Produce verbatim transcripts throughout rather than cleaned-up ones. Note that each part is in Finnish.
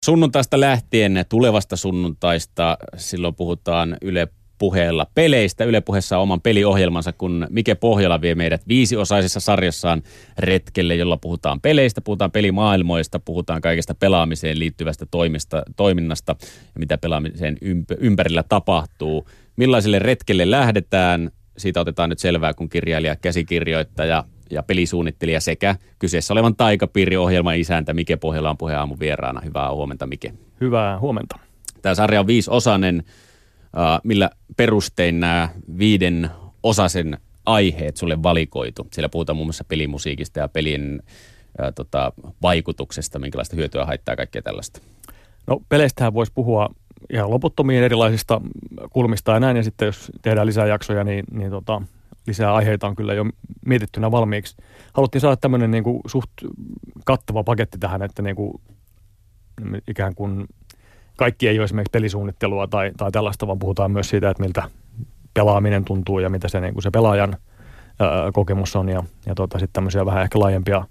Sunnuntaista lähtien, tulevasta sunnuntaista, silloin puhutaan Yle Puheella peleistä. Yle Puheessa on oman peliohjelmansa, kun Mike Pohjola vie meidät viisiosaisessa sarjassaan retkelle, jolla puhutaan peleistä, puhutaan pelimaailmoista, puhutaan kaikesta pelaamiseen liittyvästä toimista, toiminnasta ja mitä pelaamiseen ymp- ympärillä tapahtuu. Millaiselle retkelle lähdetään? Siitä otetaan nyt selvää, kun kirjailija, käsikirjoittaja ja pelisuunnittelija sekä kyseessä olevan Taikapiiri-ohjelman isäntä Mike Pohjola on Puheen aamun vieraana. Hyvää huomenta, Mike. Hyvää huomenta. Tämä sarja on viisiosainen. Millä perustein nämä viiden osasen aiheet sulle valikoitu? Siellä puhutaan muun muassa pelimusiikista ja pelien ää, tota, vaikutuksesta, minkälaista hyötyä haittaa kaikkea tällaista. No peleistähän voisi puhua ihan loputtomiin erilaisista kulmista ja näin, ja sitten jos tehdään lisää jaksoja, niin, niin tota, lisää aiheita on kyllä jo mietittynä valmiiksi. Haluttiin saada tämmöinen niin kuin suht kattava paketti tähän, että niin kuin, ikään kuin kaikki ei ole esimerkiksi pelisuunnittelua tai, tai tällaista, vaan puhutaan myös siitä, että miltä pelaaminen tuntuu ja mitä se, niin kuin se pelaajan ää, kokemus on. Ja, ja tota, sitten tämmöisiä vähän ehkä laajempia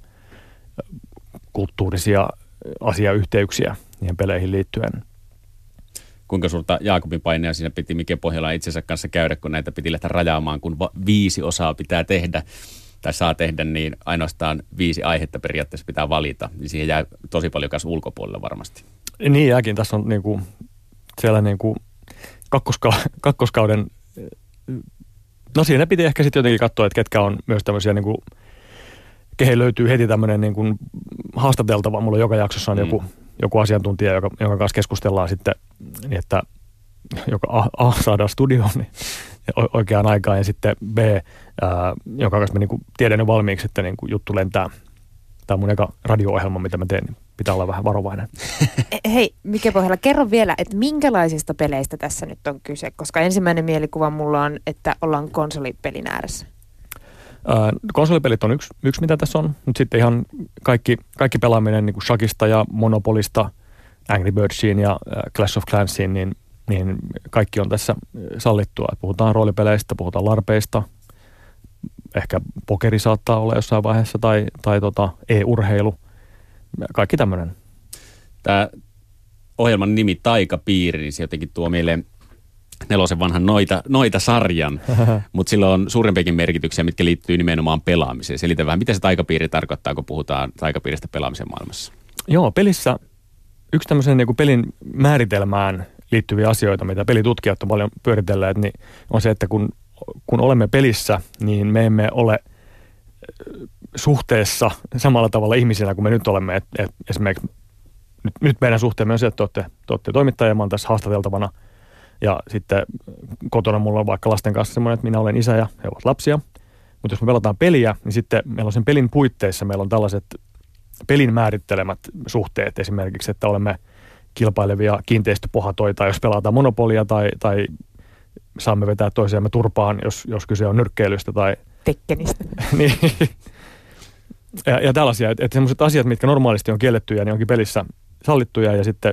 kulttuurisia asiayhteyksiä niihin peleihin liittyen. Kuinka suurta Jaakobin paineja siinä piti Mike Pohjola itsensä kanssa käydä, kun näitä piti lähteä rajaamaan, kun va- viisi osaa pitää tehdä tai saa tehdä, niin ainoastaan viisi aihetta periaatteessa pitää valita. Niin siihen jää tosi paljon kanssa ulkopuolella varmasti. Niin jääkin. Tässä on niinku, siellä niinku kakkoska- kakkoskauden, no siinä piti ehkä sitten jotenkin katsoa, että ketkä on myös tämmöisiä, niinku, kehen löytyy heti tämmöinen niinku haastateltava. Mulla joka jaksossa on mm. joku, joku asiantuntija, joka, jonka kanssa keskustellaan sitten, niin että joka A, A saadaan studioon niin oikeaan aikaan ja sitten B, ää, jonka kanssa mä niinku tiedän jo valmiiksi, että niinku juttu lentää. Tämä on mun eka radio-ohjelma, mitä mä teen, niin pitää olla vähän varovainen. Hei, Mike Pohjola, kerro vielä, että minkälaisista peleistä tässä nyt on kyse? Koska ensimmäinen mielikuva mulla on, että ollaan konsolipelin ääressä. Ää, konsolipelit on yksi, yksi, mitä tässä on. Nyt sitten ihan kaikki, kaikki pelaaminen niin kuin Shakista ja Monopolista, Angry Birdsiin ja ää, Clash of Clansiin, niin, niin kaikki on tässä sallittua. Puhutaan roolipeleistä, puhutaan larpeista. Ehkä pokeri saattaa olla jossain vaiheessa tai, tai tota e-urheilu. Kaikki tämmöinen. Tämä ohjelman nimi Taikapiiri, niin se jotenkin tuo meille nelosen vanhan noita, noita sarjan, mutta sillä on suurempiakin merkityksiä, mitkä liittyy nimenomaan pelaamiseen. Selitä vähän, mitä se Taikapiiri tarkoittaa, kun puhutaan Taikapiiristä pelaamisen maailmassa. Joo, pelissä yksi tämmöisen niin kuin pelin määritelmään liittyviä asioita, mitä pelitutkijat on paljon pyöritelleet, niin on se, että kun kun olemme pelissä, niin me emme ole suhteessa samalla tavalla ihmisinä kuin me nyt olemme. Et, et esimerkiksi nyt, nyt meidän suhteemme on se, että te olette, te olette toimittaja ja mä oon tässä haastateltavana. Ja sitten kotona mulla on vaikka lasten kanssa semmoinen, että minä olen isä ja he ovat lapsia. Mutta jos me pelataan peliä, niin sitten meillä on sen pelin puitteissa, meillä on tällaiset pelin määrittelemät suhteet esimerkiksi, että olemme kilpailevia kiinteistöpohatoita, jos pelataan monopolia tai, tai saamme vetää toisiamme turpaan, jos, jos kyse on nyrkkeilystä tai Tekkenistä. niin. Ja, ja tällaisia, että, että sellaiset asiat, mitkä normaalisti on kiellettyjä, niin onkin pelissä sallittuja ja sitten,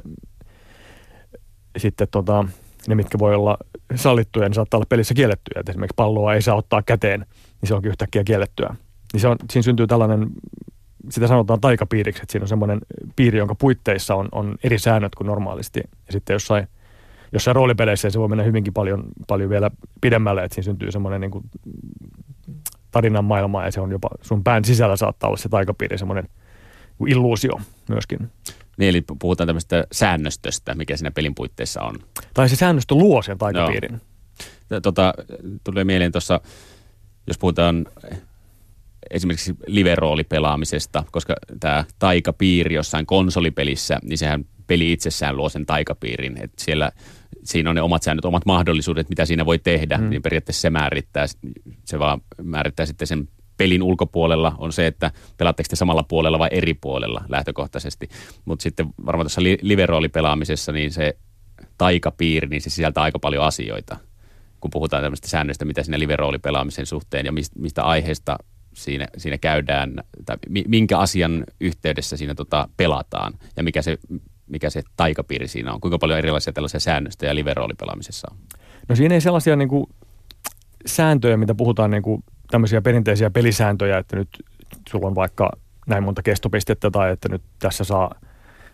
sitten tota, ne, mitkä voi olla sallittuja, niin saattaa olla pelissä kiellettyjä. Että esimerkiksi palloa ei saa ottaa käteen, niin se onkin yhtäkkiä kiellettyä. Niin se on, siinä syntyy tällainen, sitä sanotaan taikapiiriksi, että siinä on semmoinen piiri, jonka puitteissa on, on eri säännöt kuin normaalisti. Ja sitten jossain Jossain roolipeleissä se voi mennä hyvinkin paljon, paljon vielä pidemmälle, että siinä syntyy semmoinen niin kuin tarinan maailma ja se on jopa sun pään sisällä saattaa olla se taikapiiri, semmoinen illuusio myöskin. Niin, eli puhutaan tämmöistä säännöstöstä, mikä siinä pelin puitteissa on. Tai se säännöstö luo sen taikapiirin. Tota, tulee mieleen tuossa, jos puhutaan esimerkiksi live-roolipelaamisesta, koska tämä taikapiiri jossain konsolipelissä, niin sehän peli itsessään luo sen taikapiirin, että siellä siinä on ne omat säännöt, omat mahdollisuudet, mitä siinä voi tehdä, hmm. niin periaatteessa se määrittää, se vaan määrittää sitten sen pelin ulkopuolella on se, että pelaatteko te samalla puolella vai eri puolella lähtökohtaisesti, mutta sitten varmaan tuossa live-roolipelaamisessa niin se taikapiiri, niin se sisältää aika paljon asioita, kun puhutaan tämmöistä säännöistä, mitä siinä live-roolipelaamisen suhteen ja mistä, mistä aiheesta siinä, siinä käydään, tai minkä asian yhteydessä siinä tota pelataan ja mikä se mikä se taikapiiri siinä on? Kuinka paljon erilaisia tällaisia säännöstöjä live-roolipelaamisessa on? No siinä ei sellaisia niin kuin sääntöjä, mitä puhutaan niin kuin tämmöisiä perinteisiä pelisääntöjä, että nyt sulla on vaikka näin monta kestopistettä tai että nyt tässä saa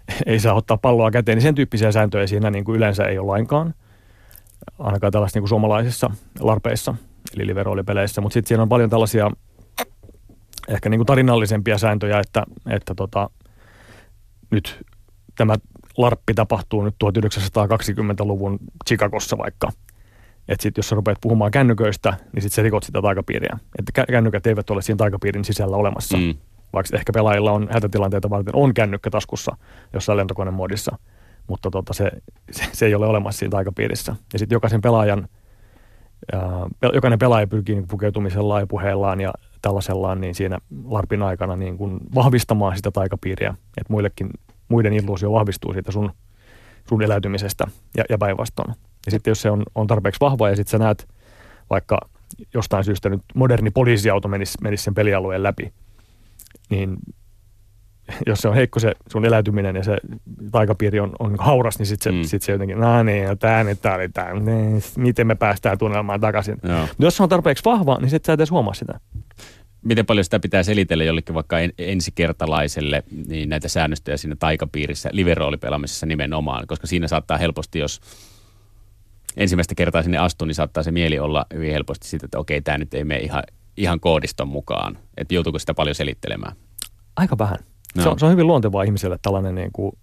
ei saa ottaa palloa käteen, niin sen tyyppisiä sääntöjä siinä niin kuin yleensä ei ole lainkaan. Ainakaan tällaisissa niin kuin suomalaisissa larpeissa, eli live-roolipeleissä. Mutta sitten siinä on paljon tällaisia ehkä niin kuin tarinallisempia sääntöjä, että, että tota, nyt tämä larppi tapahtuu nyt tuhatyhdeksänsataakaksikymmentäluvun Chicagossa vaikka. Että sitten jos sä rupeat puhumaan kännyköistä, niin sitten sä rikot sitä taikapiiriä. Että kännykät eivät ole siinä taikapiirin sisällä olemassa. Mm. Vaikka ehkä pelaajilla on hätätilanteita varten on kännykkä taskussa jossain lentokonemoodissa. Mutta tota se, se, se ei ole olemassa siinä taikapiirissä. Ja sitten jokaisen pelaajan, ää, jokainen pelaaja pyrkii niin pukeutumisellaan ja puheellaan ja tällaisellaan niin siinä larpin aikana niin kuin vahvistamaan sitä taikapiiriä. Että muillekin, muiden illuusio vahvistuu siitä sun, sun eläytymisestä ja, ja päinvastoin. Ja sitten jos se on, on tarpeeksi vahva ja sitten sä näet vaikka jostain syystä nyt moderni poliisiauto menisi, menisi sen pelialueen läpi, niin jos se on heikko se sun eläytyminen ja se taikapiiri on, on hauras, niin sitten se, mm. sit se jotenkin, no niin, no tää nyt tää oli tää, miten me päästään tunnelmaan takaisin. Jos se on tarpeeksi vahva, niin sitten sä et edes huomaa sitä. Miten paljon sitä pitää selitellä jollekin vaikka ensikertalaiselle niin näitä säännöstöjä siinä taikapiirissä, live-roolipelaamisessa nimenomaan, koska siinä saattaa helposti, jos ensimmäistä kertaa sinne astuu, niin saattaa se mieli olla hyvin helposti siitä, että okei, tämä nyt ei mene ihan, ihan koodiston mukaan. Että joutuuko sitä paljon selittelemään? Aika vähän. No. Se, on, se on hyvin luontevaa ihmiselle tällainen niin kuin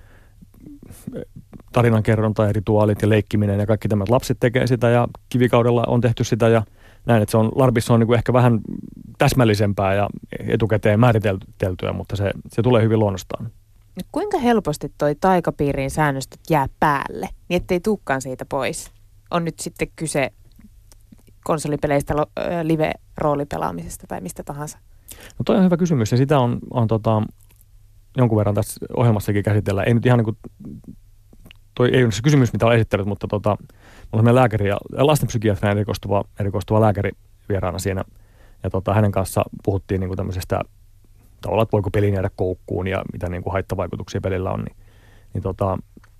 tarinankerronta ja rituaalit ja leikkiminen ja kaikki tämmöiset. Lapset tekee sitä ja kivikaudella on tehty sitä ja näin, että se on, larpissa on niin kuin ehkä vähän täsmällisempää ja etukäteen määriteltyä, mutta se, se tulee hyvin luonnostaan. Kuinka helposti toi taikapiirin säännöstöt jää päälle, niin ettei tulekaan siitä pois? On nyt sitten kyse konsolipeleistä, live-roolipelaamisesta tai mistä tahansa. No toi on hyvä kysymys ja sitä on, on tota, jonkun verran tässä ohjelmassakin käsitellä. Ei nyt ihan niin kuin, toi ei ole se kysymys, mitä olen esittänyt, mutta tota, mulla on lääkäri ja lastenpsykiatrian erikoistuva, erikoistuva lääkäri vieraana siinä. Ja tota, hänen kanssa puhuttiin niin kuin tämmöisestä tavallaan, että voiko peli jäädä koukkuun ja mitä niin kuin haittavaikutuksia pelillä on. Niin, niin, tota,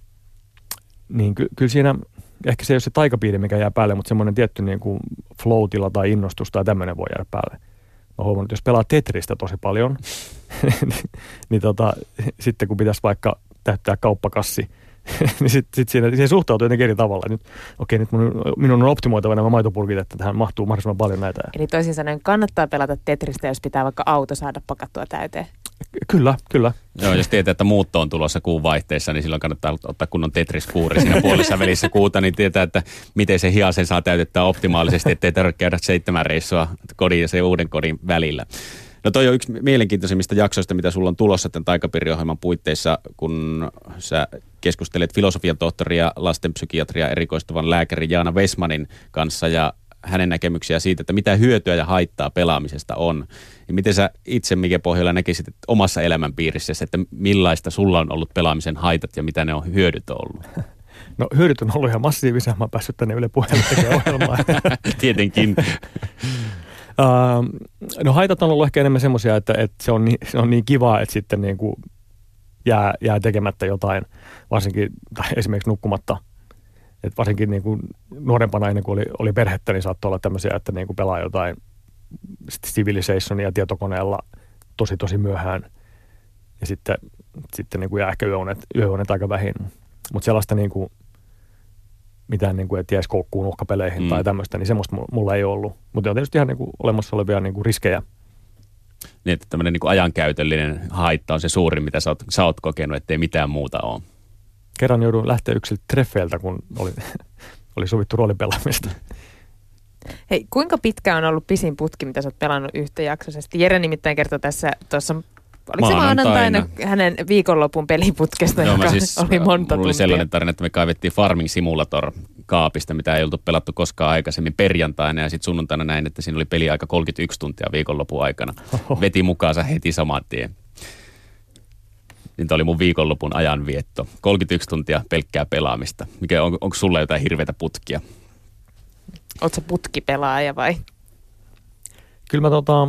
niin ky- kyllä siinä ehkä se ei ole se taikapiiri, mikä jää päälle, mutta semmoinen tietty niin kuin flow-tila tai innostus tai tämmöinen voi jäädä päälle. Mä huomannut, että jos pelaa Tetristä tosi paljon, niin tota, sitten kun pitäisi vaikka täyttää kauppakassi, niin sitten sit siinä, siihen suhtautuu jotenkin eri tavalla. Nyt, okei, nyt mun, minun on optimoitava nämä maitopurkit, että tähän mahtuu mahdollisimman paljon näitä. Eli toisin sanoen kannattaa pelata Tetristä, jos pitää vaikka auto saada pakattua täyteen. Kyllä, kyllä. Joo, jos tietää, että muutto on tulossa kuun vaihteessa, niin silloin kannattaa ottaa kunnon Tetris-kuuri siinä puolessa välissä kuuta, niin tietää, että miten se hiasen saa täytettää optimaalisesti, ettei tarvitse käydä seitsemän reissua kodin ja sen uuden kodin välillä. No toi on yksi mielenkiintoisimmista jaksoista, mitä sulla on tulossa tämän taikapiiriohjelman puitteissa, kun sä keskustelet filosofian tohtori ja lastenpsykiatria erikoistuvan lääkäri Jaana Westmanin kanssa ja hänen näkemyksiä siitä, että mitä hyötyä ja haittaa pelaamisesta on. Ja miten sä itse, Mike Pohjola, näkisit että omassa elämänpiirissä, että millaista sulla on ollut pelaamisen haitat ja mitä ne on hyödyt ollut? No hyödyt on ollut ihan massiivisia. Mä oon päässyt tänne Yle Puheelle tekemään ohjelmaa. Tietenkin. Uh, no haitat on ollut ehkä enemmän semmoisia, että, että se, on niin, se on niin kivaa, että sitten niin kuin jää, jää tekemättä jotain, varsinkin tai esimerkiksi nukkumatta. Et varsinkin niin kuin nuorempana ennen kuin oli, oli perhettä, niin saattoi olla tämmöisiä, että niin kuin pelaa jotain Civilizationia tietokoneella tosi tosi myöhään. Ja sitten, sitten niin kuin jää ehkä yöunet, yöunet aika vähin. Mutta sellaista niin kuin mitään, niin kuin, että jäisi koukkuun uhkapeleihin mm. tai tämmöistä, niin semmoista mulla ei ollut. Mutta on tietysti ihan niin kuin olemassa olevia niin kuin riskejä. Niin, että tämmöinen niin kuin ajankäytöllinen haitta on se suurin, mitä sä oot, sä oot kokenut, ettei mitään muuta ole. Kerran joudun lähteä yksiltä treffeiltä, kun oli, oli sovittu roolipelaamista. Hei, kuinka pitkä on ollut pisin putki, mitä sä oot pelannut yhtäjaksoisesti? Jere nimittäin kertoi tässä tuossa, oliko se maanantaina hänen viikonlopun peliputkesta, Joo, joka siis, oli monta tuntia? Mulla oli sellainen tarina, että me kaivettiin Farming Simulator kaapista, mitä ei oltu pelattu koskaan aikaisemmin perjantaina ja sitten sunnuntaina näin, että siinä oli peliaika kolmekymmentäyksi tuntia viikonlopun aikana. Oho. Veti mukaansa heti saman tien. Niin tämä oli mun viikonlopun ajanvietto. kolmekymmentäyksi tuntia pelkkää pelaamista. Mikä, on, onko sulla jotain hirveitä putkia? Ootko sä putkipelaaja vai? Kyllä mä tota...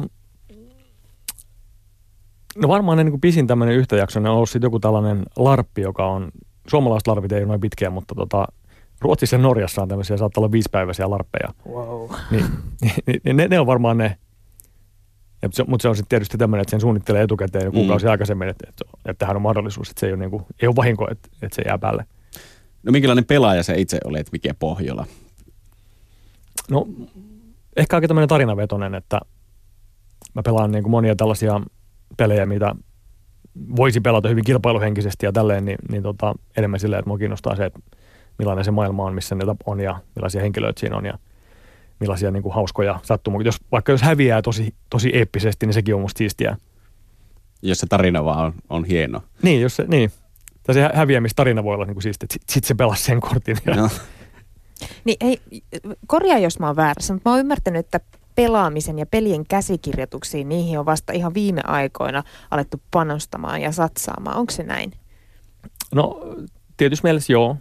No varmaan niin kuin pisin tämmöinen yhtäjaksoinen on ollut sitten joku tällainen larppi, joka on... Suomalaiset larpit ei ole noin pitkiä, mutta tota... Ruotsissa ja Norjassa on tämmöisiä, saattaa olla viisipäiväisiä larppeja. Wow. Niin, niin, niin ne, ne on varmaan ne... Se, mutta se on sitten tietysti tämmöinen, että sen suunnittelee etukäteen jo kuukausi mm. aikaisemmin, että, että, että tähän on mahdollisuus, että se ei ole, niin kuin, ei ole vahinko, että, että se jää päälle. No minkälainen pelaaja sä itse olet, Mike Pohjola? No ehkä aika tämmöinen tarinavetoinen, että mä pelaan niin kuin monia tällaisia pelejä, mitä voisi pelata hyvin kilpailuhenkisesti ja tälleen, niin, niin tota, enemmän silleen, että mua kiinnostaa se, että millainen se maailma on, missä niitä on ja millaisia henkilöitä siinä on ja millaisia niin kuin hauskoja sattumia. Jos, vaikka jos häviää tosi, tosi eeppisesti, niin sekin on musta siistiä. Jos se tarina vaan on, on hieno. Niin, jos se, niin. Tai se häviämistarina voi olla niin kuin siistiä, että sitten sit se pelasi sen kortin. No. Niin ei, korjaa jos mä oon väärässä, mutta mä oon ymmärtänyt, että pelaamisen ja pelien käsikirjoituksiin, niihin on vasta ihan viime aikoina alettu panostamaan ja satsaamaan. Onko se näin? No tietysti mielessä joo.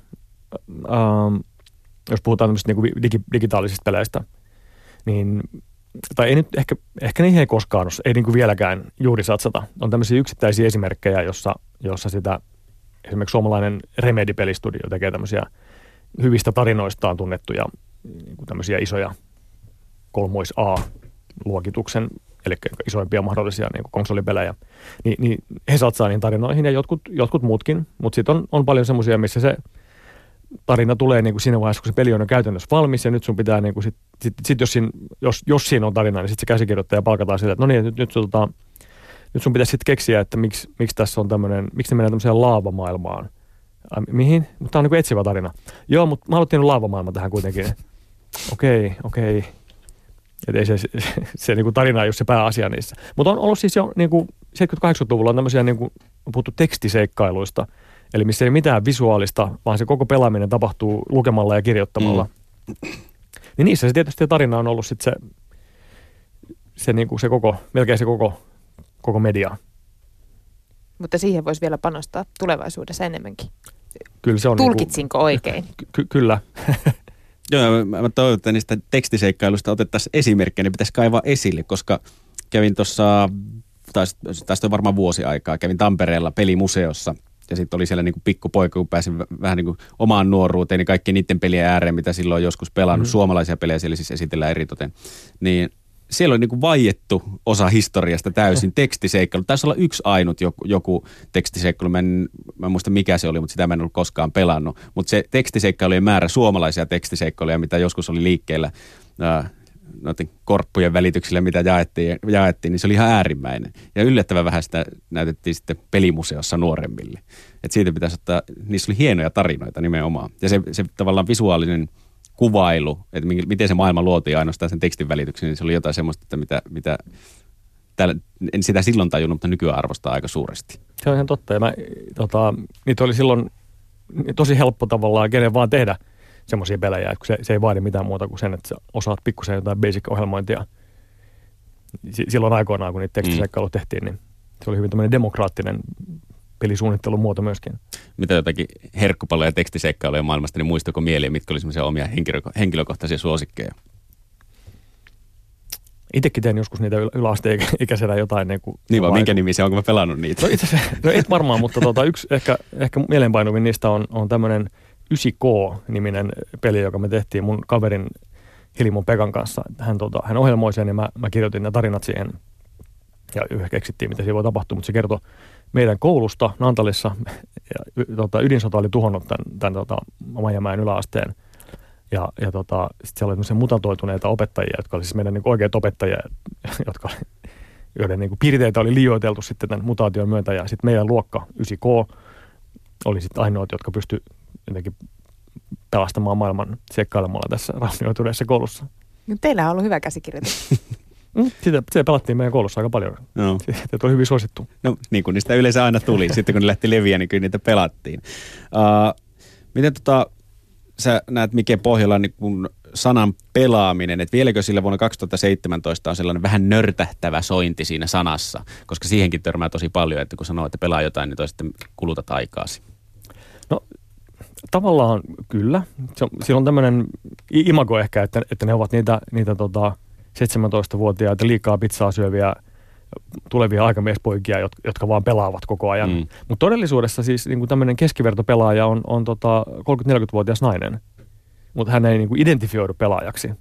Ähm, jos puhutaan tämmöisistä niin kuin digi, digitaalisista peleistä, niin, tai ei nyt ehkä, ehkä niihin ei koskaan ole, ei niin kuin vieläkään juuri satsata. On tämmöisiä yksittäisiä esimerkkejä, jossa, jossa sitä, esimerkiksi suomalainen Remedy-pelistudio tekee tämmöisiä hyvistä tarinoistaan tunnettuja niin kuin tämmöisiä isoja kolmois A-luokituksen, eli isoimpia mahdollisia niin kuin konsolipelejä, Ni, niin he satsaa niihin tarinoihin ja jotkut, jotkut muutkin, mutta sitten on, on paljon semmoisia, missä se tarina tulee niin kuin siinä vaiheessa, kun se peli on jo käytännössä valmis ja nyt sun pitää, niin kuin sit, sit, sit jos, siinä, jos, jos siinä on tarina, niin sitten se käsikirjoittaja palkataan sille, että no niin, nyt, nyt, tota, nyt sun pitäisi sitten keksiä, että miksi, miksi tässä on tämmöinen, miksi ne menee tämmöiseen laavamaailmaan. Ai, mihin? Mutta tämä on niin kuin etsivä tarina. Joo, mutta mä haluttiin laavamaailma tähän kuitenkin. Okei, okay, okei. Okay. Että ei se, se, se, se niin kuin tarina ei ole se pääasia niissä. Mutta on ollut siis jo niin kuin seitsemänkymmentä-kahdeksankymmentäluvulla on tämmöisiä niin kuin, on puhuttu tekstiseikkailuista. Eli missä ei mitään visuaalista, vaan se koko pelaaminen tapahtuu lukemalla ja kirjoittamalla. Mm. Niin niissä se tietysti tarina on ollut sitten se, se, niin kuin se koko, melkein se koko, koko media. Mutta siihen voisi vielä panostaa tulevaisuudessa enemmänkin. Kyllä se on Tulkitsinko niin kuin, oikein? Ky- kyllä. Joo, mä toivon, että niistä tekstiseikkailuista otettaisiin esimerkkejä, niin pitäisi kaivaa esille, koska kävin tuossa, tästä on varmaan vuosi aikaa, kävin Tampereella pelimuseossa. Ja sitten oli siellä niinku pikkupoika, kun pääsin vähän niinku omaan nuoruuteen, niin kaikki niiden pelien ääreen, mitä silloin on joskus pelannut, mm. suomalaisia pelejä siellä siis esitellään eritoten. Niin siellä oli niinku vaiettu osa historiasta täysin tekstiseikkailu. Taisi olla yksi ainut joku, joku tekstiseikkailu, mä en, mä en muista mikä se oli, mutta sitä mä en ollut koskaan pelannut. Mutta se tekstiseikkailujen määrä, suomalaisia tekstiseikkailuja, mitä joskus oli liikkeellä, äh, noiden korppujen välityksillä, mitä jaettiin, jaettiin, niin se oli ihan äärimmäinen. Ja yllättävän vähän sitä näytettiin sitten pelimuseossa nuoremmille. Et siitä pitäisi ottaa, niissä oli hienoja tarinoita nimenomaan. Ja se, se tavallaan visuaalinen kuvailu, että miten se maailma luotiin ainoastaan sen tekstin välityksen, niin se oli jotain semmoista, että mitä, mitä täällä, en sitä silloin tajunnut, mutta nykyään arvostaa aika suuresti. Se on ihan totta. Ja mä, tota, niitä oli silloin tosi helppo tavallaan kenen vaan tehdä semmoisia pelejä, että se, se ei vaadi mitään muuta kuin sen, että sä osaat pikkusen jotain basic-ohjelmointia. Silloin aikoinaan, kun niitä tekstiseikkailuja tehtiin, niin se oli hyvin tämmöinen demokraattinen pelisuunnittelun muoto myöskin. Mitä jotakin herkkupaloja ja tekstiseikkailuja maailmasta, niin muistuiko mieleen, mitkä oli semmoisia omia henkilö- henkilökohtaisia suosikkeja? Itsekin tein joskus niitä yläasteikäisenä jotain. Niin, kuin niin vaan, minkä nimisiä, onko mä pelannut niitä? No itse asiassa, no et varmaan, mutta tuota, yksi ehkä, ehkä mieleenpainuvin niistä on, on tämmöinen yhdeksän K-niminen peli, joka me tehtiin mun kaverin Hilimon Pekan kanssa. Hän, tota, hän ohjelmoi sen ja mä, mä kirjoitin ne tarinat siihen ja yhä keksittiin, mitä siinä voi tapahtua, mutta se kertoi meidän koulusta Naantalissa. Ja, tota, ydinsota oli tuhonnut tämän, tämän tota, Majamäen yläasteen ja, ja tota, sitten siellä oli tämmöisiä mutatoituneita opettajia, jotka oli siis meidän niin kuin oikeat opettajia, jotka, joiden niin kuin piirteitä oli liioiteltu sitten tämän mutaation myötä ja sitten meidän luokka yhdeksän K oli sitten ainoat, jotka pystyi jotenkin pelastamaan maailman seikkailemalla tässä raunioituneessa koulussa. Teillä on ollut hyvä käsikirjoitus. Sitä, sitä pelattiin meidän koulussa aika paljon. No. Sitä oli hyvin suosittu. No niin kuin niistä yleensä aina tuli. Sitten kun ne lähti leviä, niin kyllä niitä pelattiin. Uh, miten tota, sä näet Mike Pohjola niin kun sanan pelaaminen, että vieläkö sillä vuonna kaksituhattaseitsemäntoista on sellainen vähän nörtähtävä sointi siinä sanassa, koska siihenkin törmää tosi paljon, että kun sanoo, että pelaa jotain, niin toi sitten kulutat aikaasi. No tavallaan kyllä. Se on, siellä on tämmöinen imago ehkä, että, että ne ovat niitä, niitä tota seitsemäntoistavuotiaita liikaa pizzaa syöviä tulevia aikamiespoikia, jotka, jotka vaan pelaavat koko ajan. Mm. Mutta todellisuudessa siis niin kuin tämmöinen keskivertopelaaja on, on tota kolmekymmentä-neljäkymmentävuotias nainen, mutta hän ei niin kuin identifioidu pelaajaksi.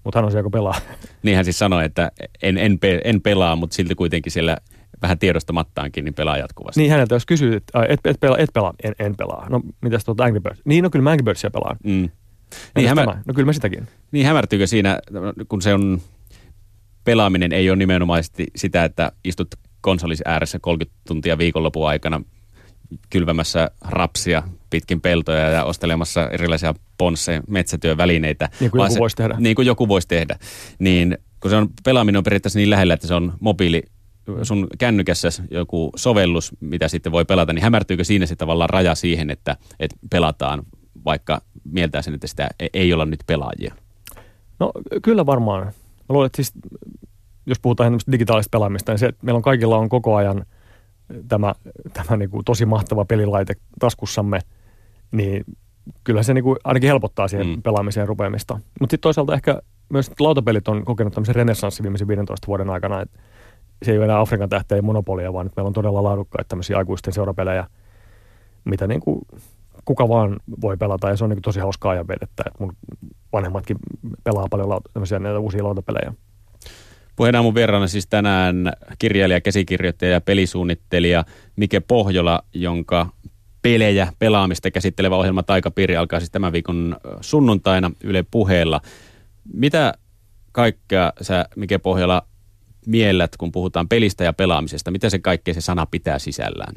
mutta hän on se, joka pelaa. Niin hän siis sanoi, että en, en, pe- en pelaa, mutta silti kuitenkin siellä vähän tiedostamattaankin, niin pelaa jatkuvasti. Niin häneltä jos kysyy, että et, et, pelaa, et pelaa, en, en pelaa. No mitäs tuota Angry Birds? Niin no kyllä mä Angry Birdsia pelaan. Mm. Niin, hämär... No kyllä mä sitäkin. Niin hämärtyykö siinä, kun se on, pelaaminen ei ole nimenomaisesti sitä, että istut konsolissa ääressä kolmekymmentä tuntia viikonlopun aikana kylvämässä rapsia pitkin peltoja ja ostelemassa erilaisia ponsseja, metsätyövälineitä. Niin kuin joku voisi tehdä. Niin kuin joku voisi tehdä. Niin kun se on, pelaaminen on periaatteessa niin lähellä, että se on mobiili, sun kännykässä joku sovellus, mitä sitten voi pelata, niin hämärtyykö siinä se tavallaan raja siihen, että, että pelataan, vaikka mieltää sen, että sitä ei olla nyt pelaajia? No kyllä varmaan. Mä luulen, että siis, jos puhutaan digitaalista pelaamista, niin se, että meillä on kaikilla on koko ajan tämä, tämä niin kuin tosi mahtava pelilaite taskussamme, niin kyllä se niin kuin ainakin helpottaa siihen mm. pelaamiseen rupeamista. Mutta sitten toisaalta ehkä myös lautapelit on kokenut tämmöisen renessanssin viimeisen viidentoista vuoden aikana, että se ei ole enää Afrikan tähteen monopolia, vaan nyt meillä on todella laadukkaita tämmöisiä aikuisten seurapelejä, mitä niin kuin kuka vaan voi pelata, ja se on niin kuin tosi hauskaa ajanvedettä, että mun vanhemmatkin pelaa paljon lauta, tämmöisiä näitä uusia lautapelejä. Puheen aamun vieraana siis tänään kirjailija, käsikirjoittaja ja pelisuunnittelija Mike Pohjola, jonka pelejä, pelaamista käsittelevä ohjelma Taikapiiri alkaa siis tämän viikon sunnuntaina Yle Puheella. Mitä kaikkea sä, Mike Pohjola, miellät, kun puhutaan pelistä ja pelaamisesta? Mitä se kaikkea se sana pitää sisällään?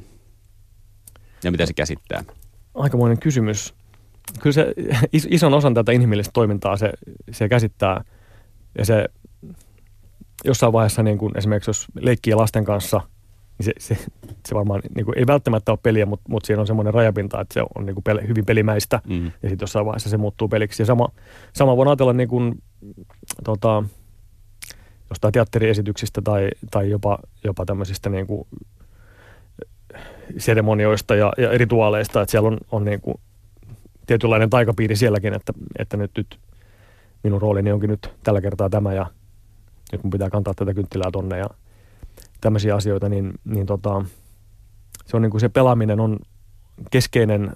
Ja mitä se käsittää? Aikamoinen kysymys. Kyllä se ison osan tätä inhimillistä toimintaa se, se käsittää. Ja se jossain vaiheessa, niin kuin esimerkiksi jos leikkii lasten kanssa, niin se, se, se varmaan niin kuin, ei välttämättä ole peliä, mutta, mutta siinä on semmoinen rajapinta, että se on niin kuin peli, hyvin pelimäistä. Mm. Ja sitten jossain vaiheessa se muuttuu peliksi. Ja sama, sama voi ajatella niin kuin, tota, jostain teatteriesityksistä tai, tai jopa, jopa tämmöisistä niin kuin seremonioista ja, ja rituaaleista, että siellä on, on niin kuin tietynlainen taikapiiri sielläkin, että, että nyt, nyt minun roolini onkin nyt tällä kertaa tämä ja nyt mun pitää kantaa tätä kynttilää tonne ja tämmöisiä asioita, niin, niin tota, se on niin kuin se pelaaminen on keskeinen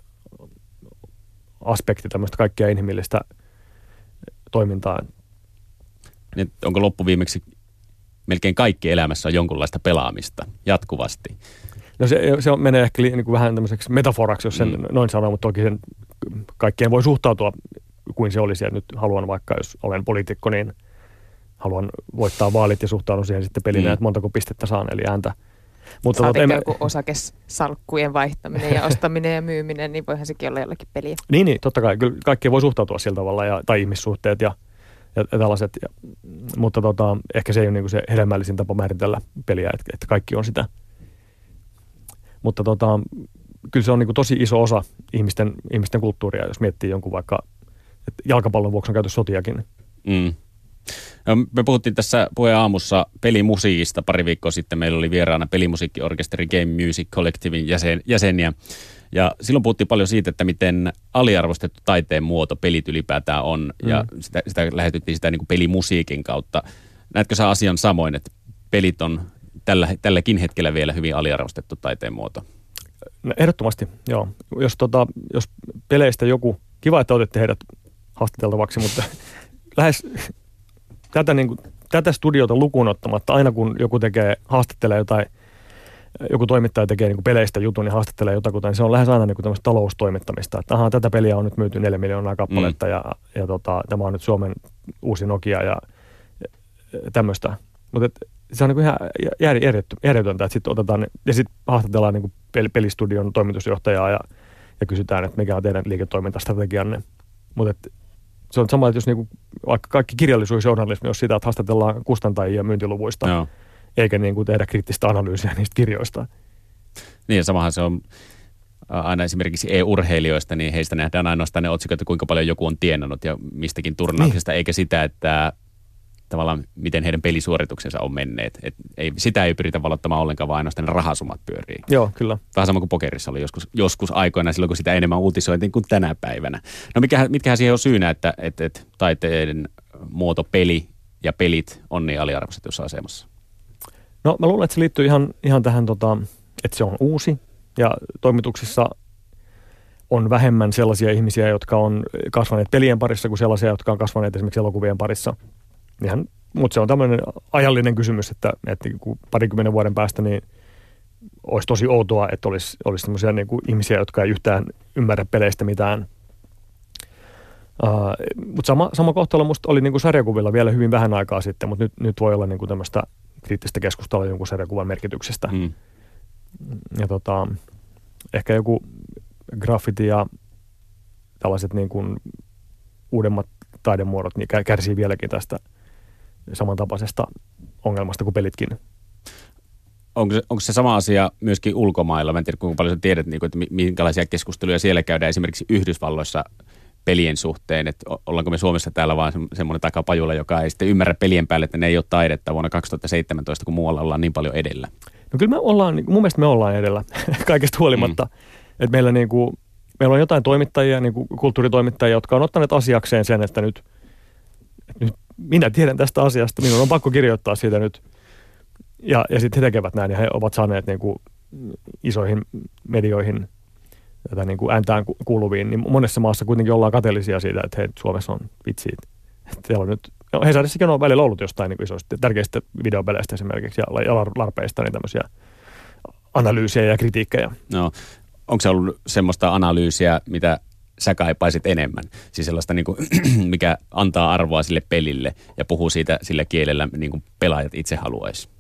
aspekti tämmöistä kaikkea inhimillistä toimintaa. Niin, onko loppuviimeksi melkein kaikki elämässä on jonkunlaista pelaamista jatkuvasti? No se, se on, menee ehkä li, niin kuin vähän tämmöiseksi metaforaksi, jos sen mm. noin sanoo, mutta toki sen kaikkeen voi suhtautua kuin se olisi. Ja nyt haluan vaikka, jos olen poliitikko, niin haluan voittaa vaalit ja suhtaudun siihen sitten pelinä, mm. että montako pistettä saan, eli ääntä. Mutta Saat ehkä joku osakesalkkujen vaihtaminen ja ostaminen ja myyminen, niin voihan sekin olla jollakin peliä. Niin, niin, totta kai. Kyllä kaikkea voi suhtautua sillä tavalla, ja, tai ihmissuhteet ja, ja, ja tällaiset. Ja, mutta tota, ehkä se ei ole niin kuin se hedelmällisin tapa määritellä peliä, että, että kaikki on sitä. Mutta tota, kyllä se on niin kuin tosi iso osa ihmisten, ihmisten kulttuuria, jos miettii jonkun vaikka, että jalkapallon vuoksi on käyty sotiakin. Mm. Me puhuttiin tässä Puheen aamussa pelimusiikista pari viikkoa sitten. Meillä oli vieraana pelimusiikkiorkesteri Game Music Collectivein jäsen, jäseniä. Ja silloin puhuttiin paljon siitä, että miten aliarvostettu taiteen muoto pelit ylipäätään on. Mm. Ja sitä, sitä lähetyttiin sitä niin kuin pelimusiikin kautta. Näetkö sä asian samoin, että pelit on tällä, tälläkin hetkellä vielä hyvin aliarvostettu taiteen muoto? No, ehdottomasti, joo. Jos, tota, jos peleistä joku, kiva, että otitte heidät haastateltavaksi, mutta lähes tätä, niin kuin, tätä studiota lukuun ottamatta, aina kun joku tekee, haastattelee jotain, joku toimittaja tekee niin kuin peleistä jutun, niin haastattelee jotakuta, niin se on lähes aina niin kuin tämmöistä taloustoimittamista. Että ahaa, tätä peliä on nyt myyty neljä miljoonaa kappaletta mm. ja, ja tota, tämä on nyt Suomen uusi Nokia ja, ja tämmöistä. Mutta se on niin kuin ihan järjetöntä, että sitten otetaan, ja sitten haastatellaan niin kuin pelistudion toimitusjohtajaa ja, ja kysytään, että mikä on teidän liiketoimintastrategianne. Mutta se on sama, että jos niinku, vaikka kaikki kirjallisuus ja journalismi on sitä, että haastatellaan kustantajia myyntiluvuista, no. eikä niinku tehdä kriittistä analyysiä niistä kirjoista. Niin ja samahan se on aina esimerkiksi e-urheilijoista, niin heistä nähdään ainoastaan ne otsikot, että kuinka paljon joku on tienannut ja mistäkin turnauksesta, niin. eikä sitä, että tavallaan miten heidän pelisuorituksensa on menneet. Et ei, sitä ei pyritä valottamaan ollenkaan, vaan ainoastaan ne rahasummat pyörii. Joo, kyllä. Vähän sama kuin pokerissa oli joskus, joskus aikoina, silloin kun sitä enemmän uutisoitiin kuin tänä päivänä. No mitkähän, mitkähän siihen on syynä, että, että, että taiteen muoto, peli ja pelit on niin aliarvostetussa asemassa? No mä luulen, että se liittyy ihan, ihan tähän, tota, että se on uusi ja toimituksissa on vähemmän sellaisia ihmisiä, jotka on kasvaneet pelien parissa kuin sellaisia, jotka on kasvaneet esimerkiksi elokuvien parissa. Ihan, mutta se on tämmöinen ajallinen kysymys, että, että parikymmenen vuoden päästä niin olisi tosi outoa, että olisi, olisi sellaisia niin kuin ihmisiä, jotka ei yhtään ymmärrä peleistä mitään. Uh, mutta sama, sama kohtalo musta oli niin kuin sarjakuvilla vielä hyvin vähän aikaa sitten, mutta nyt, nyt voi olla niin kuin tämmöistä kriittistä keskustelua jonkun sarjakuvan merkityksestä. Mm. Ja tota, ehkä joku graffiti ja tällaiset niin kuin uudemmat taidemuodot niin kärsii vieläkin tästä samantapaisesta ongelmasta kuin pelitkin. Onko se, onko se sama asia myöskin ulkomailla? Mä en tiedä, kuinka paljon sä tiedät, niin kuin, että minkälaisia keskusteluja siellä käydään esimerkiksi Yhdysvalloissa pelien suhteen, että ollaanko me Suomessa täällä vaan semmoinen takapajula, joka ei sitten ymmärrä pelien päälle, että ne ei ole taidetta vuonna kaksituhattaseitsemäntoista, kun muualla ollaan niin paljon edellä. No kyllä me ollaan, mun mielestä me ollaan edellä kaikesta huolimatta, mm. että meillä, niin kuin, meillä on jotain toimittajia, niin kuin kulttuuritoimittajia, jotka on ottaneet asiakseen sen, että nyt, nyt minä tiedän tästä asiasta, minun on pakko kirjoittaa siitä nyt. Ja, ja sitten he tekevät näin, ja he ovat saaneet niin kuin isoihin medioihin tätä niin kuin ääntään kuuluviin, niin monessa maassa kuitenkin ollaan kateellisia siitä, että hei, Suomessa on vitsi. Siellä on nyt, no Hesarissakin on välillä ollut jostain niin kuin isoista, tärkeistä videopeleistä esimerkiksi, ja, ja larpeista, niin tämmöisiä analyysejä ja kritiikkejä. No, onko se ollut semmoista analyysiä, mitä sä kaipaisit enemmän? Siis sellaista, niin kuin, mikä antaa arvoa sille pelille ja puhuu siitä sillä kielellä, niin kuin pelaajat itse haluaisi.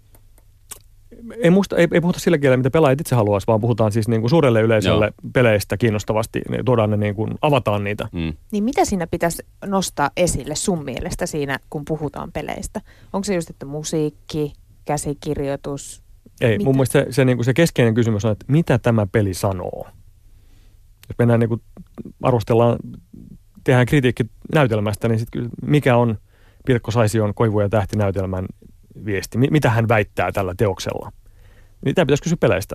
Ei, musta, ei, ei puhuta sillä kielellä, mitä pelaajat itse haluaisi, vaan puhutaan siis niin kuin suurelle yleisölle Joo. peleistä kiinnostavasti. Niin tuodaan ne, niin kuin, avataan niitä. Mm. Niin mitä siinä pitäisi nostaa esille sun mielestä siinä, kun puhutaan peleistä? Onko se just, että musiikki, käsikirjoitus? Ei, mitä? Mun mielestä se, se, niin kuin se keskeinen kysymys on, että mitä tämä peli sanoo? Jos mennään niin kuin arvostellaan, tehdään kritiikki näytelmästä, niin sitten mikä on Pirkko Saision Koivu ja tähti -näytelmän viesti? Mitä hän väittää tällä teoksella? Niin tämä pitäisi kysyä peleistä.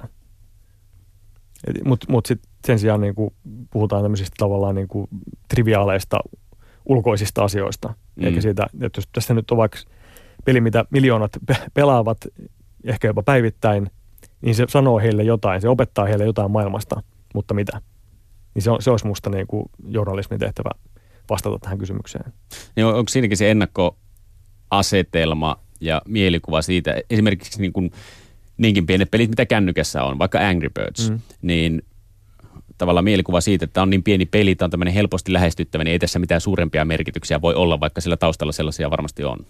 Mutta mut sitten sen sijaan niin kuin puhutaan tämmöisistä tavallaan niin kuin triviaaleista ulkoisista asioista. Mm. Eikä siitä, että jos tässä nyt on vaikka peli, mitä miljoonat pe- pelaavat, ehkä jopa päivittäin, niin se sanoo heille jotain, se opettaa heille jotain maailmasta, mutta mitä? Niin se, on, se olisi musta niin kuin journalismin tehtävä vastata tähän kysymykseen. Niin onko siinäkin se ennakkoasetelma ja mielikuva siitä, esimerkiksi niin kuin niinkin pienet pelit, mitä kännykässä on, vaikka Angry Birds, mm. niin tavallaan mielikuva siitä, että tämä on niin pieni peli, tämä on tämmöinen helposti lähestyttävä, niin ei tässä mitään suurempia merkityksiä voi olla, vaikka sillä taustalla sellaisia varmasti on.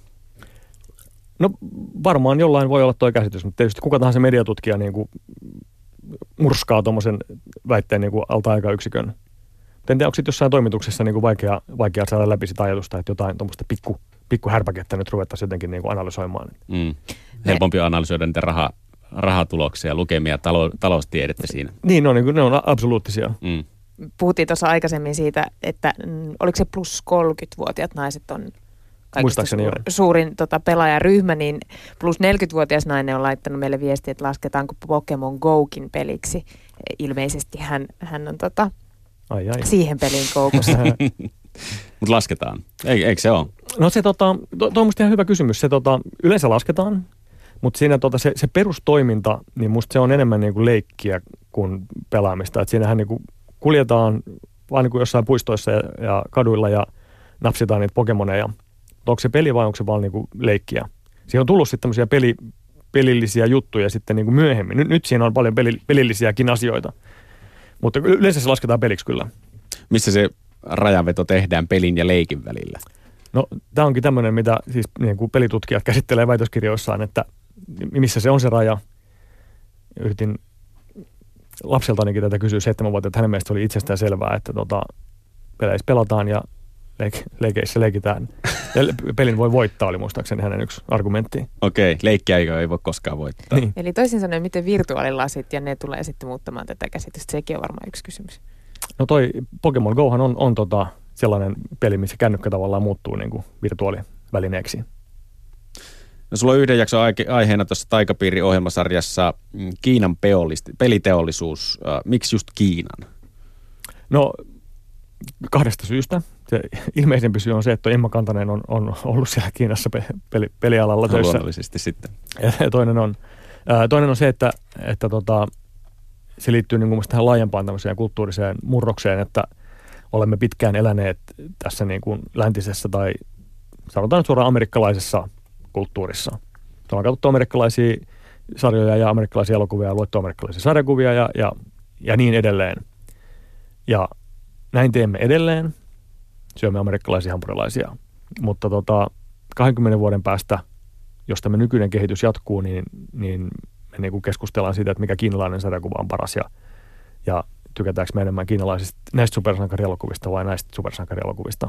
No varmaan jollain voi olla tuo käsitys, mutta tietysti kuka tahansa mediatutkija niin kuin murskaa tuommoisen väitteen niin kuin alta-aikayksikön. En tiedä, onko sitten jossain toimituksessa niin kuin vaikea, vaikea saada läpi sitä ajatusta, että jotain tuommoista pikku, pikku härpäkettä nyt ruvettaisiin jotenkin niin kuin analysoimaan. Mm. Helpompi on analysoida niitä raha, rahatuloksia, lukemia, talo, taloustiedettä siinä. Niin, no, niin kuin, ne on absoluuttisia. Mm. Puhuttiin tuossa aikaisemmin siitä, että mm, oliko se plus kolmekymmentävuotiaat naiset on kaikista suur, suurin tota, pelaajaryhmä, niin plus neljäkymmentävuotias nainen on laittanut meille viestiä, että lasketaanko Pokemon Gokin peliksi. Ilmeisesti hän, hän on tota, ai, ai. siihen peliin koukussa. Mutta lasketaan. Eikö, eikö se ole? No se tota, to, to on musta ihan hyvä kysymys. Se tota, yleensä lasketaan, mutta siinä tota, se, se perustoiminta, niin musta se on enemmän niin kuin leikkiä kuin pelaamista. Et siinähän niin kuin kuljetaan vaan niin kuin jossain puistoissa ja, ja kaduilla ja napsitaan niitä Pokemoneja. Onko se peli vai onko se vaan niin kuin leikkiä? Siihen on tullut sitten tämmöisiä peli, pelillisiä juttuja sitten niin kuin myöhemmin. Nyt, nyt siinä on paljon peli, pelillisiäkin asioita, mutta yleensä se lasketaan peliksi kyllä. Missä se rajanveto tehdään pelin ja leikin välillä? No tämä onkin tämmöinen, mitä siis niin kuin pelitutkijat käsittelee väitöskirjoissaan, että missä se on se raja. Yritin lapseltanikin tätä kysyä seitsemän vuotta, että hänen mielestä oli itsestään selvää, että tota, peleissä pelataan ja leik- leikeissä leikitään. Ja pelin voi voittaa, oli muistaakseni hänen yksi argumentti. Okei, leikkiä ei voi koskaan voittaa. Niin. Eli toisin sanoen, miten virtuaalilasit ja ne tulee sitten muuttamaan tätä käsitystä, sekin on varmaan yksi kysymys. No toi Pokemon Gohan on, on tota sellainen peli, missä kännykkä tavallaan muuttuu niin kuin virtuaalivälineeksi. No sulla on yhden jakson aiheena tuossa Taikapiiri-ohjelmasarjassa Kiinan peliteollisuus. Miksi just Kiinan? No kahdesta syystä. Se ilmeisempi syy on se, että Emma Kantanen on, on ollut siellä Kiinassa peli, pelialalla töissä. Luonnollisesti sitten. Ja toinen on, ää, toinen on se, että, että tota, se liittyy niin kuin tähän laajempaan tämmöiseen kulttuuriseen murrokseen, että olemme pitkään eläneet tässä niin kuin läntisessä tai sanotaan nyt suoraan amerikkalaisessa kulttuurissa. Ollaan katsottu amerikkalaisia sarjoja ja amerikkalaisia elokuvia ja luettu amerikkalaisia sarjakuvia ja, ja, ja niin edelleen. Ja näin teemme edelleen. Syömme amerikkalaisia hampurilaisia. Mutta tota, kahdenkymmenen vuoden päästä, jos tämä nykyinen kehitys jatkuu, niin, niin me niin kuin keskustellaan siitä, että mikä kiinalainen sarjakuva on paras ja, ja tykätäänkö me enemmän kiinalaisista näistä supersankarielokuvista vai näistä supersankarielokuvista.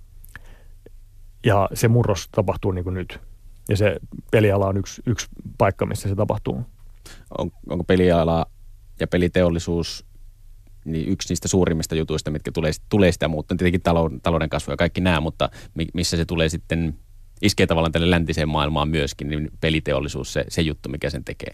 Ja se murros tapahtuu niin kuin nyt. Ja se peliala on yksi, yksi paikka, missä se tapahtuu. On, onko peliala ja peliteollisuus niin yksi niistä suurimmista jutuista, mitkä tulee, tulee sitä muuttaa? Tietenkin talouden, talouden kasvu ja kaikki nämä, mutta missä se tulee sitten, iskee tavallaan tälle läntiseen maailmaan myöskin, niin peliteollisuus se, se juttu, mikä sen tekee.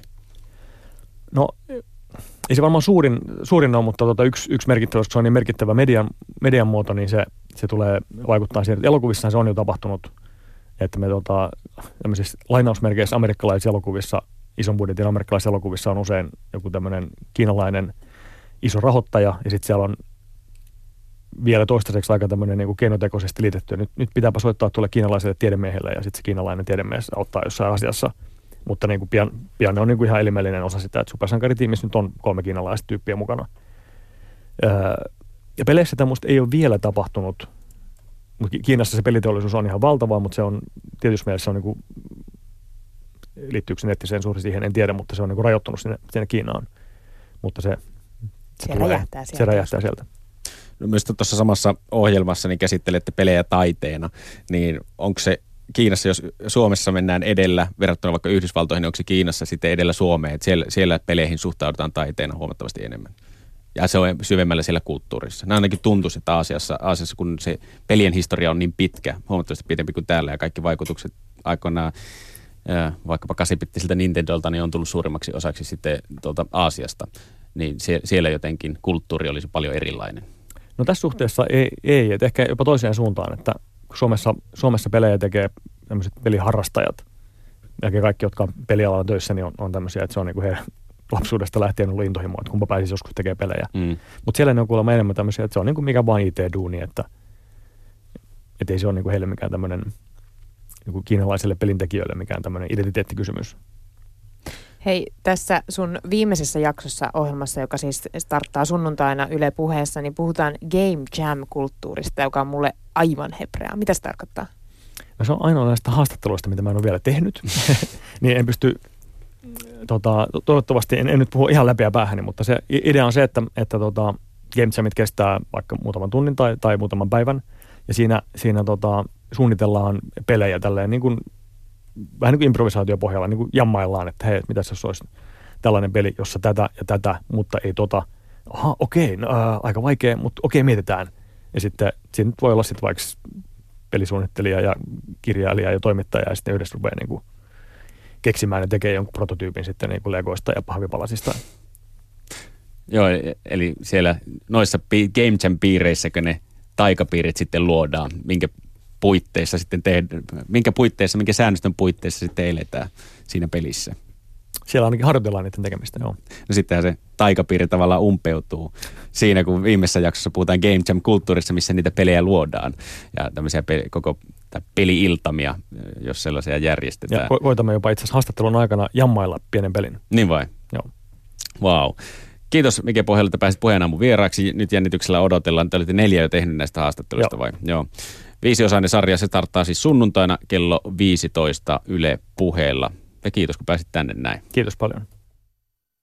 No ei se varmaan suurin, suurin ole, mutta tota, yksi, yksi merkittävä, koska se on niin merkittävä median, median muoto, niin se, se tulee vaikuttaa siihen, että elokuvissa se on jo tapahtunut, että me tota, tämmöisissä lainausmerkeissä amerikkalaisissa elokuvissa, ison budjetin amerikkalaisissa elokuvissa on usein joku tämmöinen kiinalainen iso rahoittaja, ja sitten siellä on vielä toistaiseksi aika tämmöinen niin kuin keinotekoisesti liitetty. Nyt, nyt pitääpä soittaa tuolle kiinalaiselle tiedemiehelle, ja sitten se kiinalainen tiedemies auttaa jossain asiassa. Mutta niin kuin pian, pian ne on niin kuin ihan elimellinen osa sitä, että supersankaritiimissä nyt on kolme kiinalaista tyyppiä mukana. Öö, ja peleissä tämmöistä ei ole vielä tapahtunut. Mutta Kiinassa se peliteollisuus on ihan valtavaa, mutta se on tietysti mielessä on niin kuin, liittyykö se nettisensuuri siihen, en tiedä, mutta se on niin kuin rajoittunut sinne, sinne Kiinaan. Mutta se, se, se tulee, räjähtää sieltä. Se räjähtää sieltä. No myös tuossa samassa ohjelmassa niin käsittelette pelejä taiteena, niin onko se Kiinassa, jos Suomessa mennään edellä verrattuna vaikka Yhdysvaltoihin, niin onko se Kiinassa sitten edellä Suomeen, että siellä, siellä peleihin suhtaudutaan taiteena huomattavasti enemmän. Ja se on syvemmällä siellä kulttuurissa. Nämä ainakin tuntuisi, että Aasiassa, Aasiassa, kun se pelien historia on niin pitkä, huomattavasti pidempi kuin täällä ja kaikki vaikutukset aikoinaan, vaikkapa kasipittisiltä Nintendolta, niin on tullut suurimmaksi osaksi sitten tuolta Aasiasta. Niin siellä jotenkin kulttuuri olisi paljon erilainen. No tässä suhteessa ei, ei että ehkä jopa toiseen suuntaan, että Suomessa, Suomessa pelejä tekee tämmöiset peliharrastajat. Melkein kaikki, jotka on pelialalla töissä, niin on, on tämmöisiä, että se on niin kuin heidän lapsuudesta lähtien ollut intohimo, että kumpa pääsisi joskus tekemään pelejä. Mm. Mutta siellä ne on kuulemma enemmän tämmöisiä, että se on niin kuin mikä vaan I T-duuni, että, että ei se ole niin kuin heille mikään tämmöinen niin kuin kiinalaiselle pelintekijöille mikään tämmöinen identiteettikysymys. Hei, tässä sun viimeisessä jaksossa ohjelmassa, joka siis starttaa sunnuntaina Yle Puheessa, niin puhutaan Game Jam-kulttuurista, joka on mulle aivan hebreaa. Mitä se tarkoittaa? No se on ainoa näistä haastatteluista, mitä mä en ole vielä tehnyt. Niin en pysty, tota, toivottavasti en, en nyt puhu ihan läpi ja päähäni, mutta se idea on se, että, että tota, Game Jamit kestää vaikka muutaman tunnin tai, tai muutaman päivän. Ja siinä, siinä tota, suunnitellaan pelejä tälleen niin kuin vähän niin kuin improvisaatiopohjalla, niin kuin jammaillaan, että hei, mitä jos olisi tällainen peli, jossa tätä ja tätä, mutta ei tota. Aha, okei, no, ää, aika vaikea, mutta okei, mietitään. Ja sitten siinä voi olla sitten vaikka pelisuunnittelija ja kirjailija ja toimittaja, ja sitten yhdessä rupeaa niin kuin keksimään ja tekee jonkun prototyypin sitten niin kuin legoista ja pahvipalasista. Joo, eli siellä noissa Game Jam-piireissäkö ne taikapiirit sitten luodaan, minkä puitteissa sitten tehdään, minkä puitteissa, minkä säännöstön puitteissa sitten eletään siinä pelissä. Siellä ainakin harjoitellaan niiden tekemistä, joo. No sittenhän se taikapiiri tavallaan umpeutuu siinä, kun viimeisessä jaksossa puhutaan Game Jam-kulttuurissa, missä niitä pelejä luodaan. Ja tämmöisiä peli, koko peli-iltamia, jos sellaisia järjestetään. Ja voitamme jopa itse asiassa haastattelun aikana jammailla pienen pelin. Niin vai? Joo. Vau. Wow. Kiitos Mike Pohjola, että pääsit Puheenaamun vieraaksi. Nyt jännityksellä odotellaan. Te olitte neljä jo tehnyt näistä haastatteluista, joo. vai? Joo. Viisiosainen sarja, se starttaa siis sunnuntaina kello viisitoista Yle Puheella. Ja kiitos, kun pääsit tänne näin. Kiitos paljon.